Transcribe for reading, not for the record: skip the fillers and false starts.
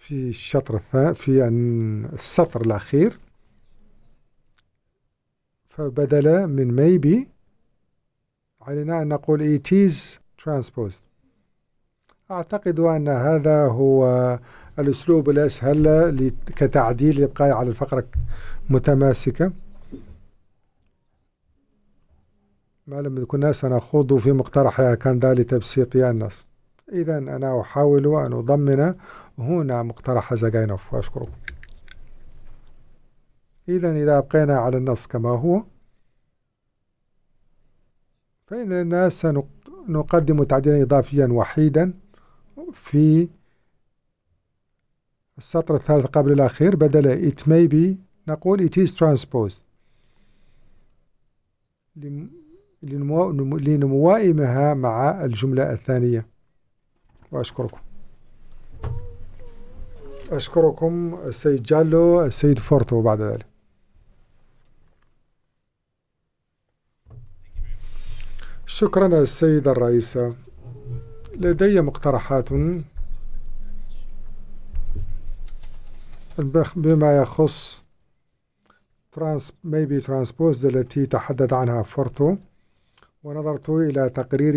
في في السطر الأخير، فبدلا من maybe علينا أن نقول it is transposed. أعتقد أن هذا هو الأسلوب الأسهل كتعديل يبقى على الفقرة متماسكة، ما لم كنا سنخوض في مقترحها كان ذا لتبسيط النص. إذا أنا أحاول أن أضمن هنا مقترح زغاينوف، وأشكركم. إذا أبقينا على النص كما هو، فإننا سنقدم تعديلا إضافيا وحيدا في السطر الثالث قبل الأخير، بدل it may be نقول it is transposed لنوائمها مع الجملة الثانية. وأشكركم. أشكركم السيد جالو، السيد فورتو بعد ذلك. شكرا السيد الرئيس. لدي مقترحات بما يخص maybe transposed التي تحدث عنها فورتو، ونظرت إلى تقرير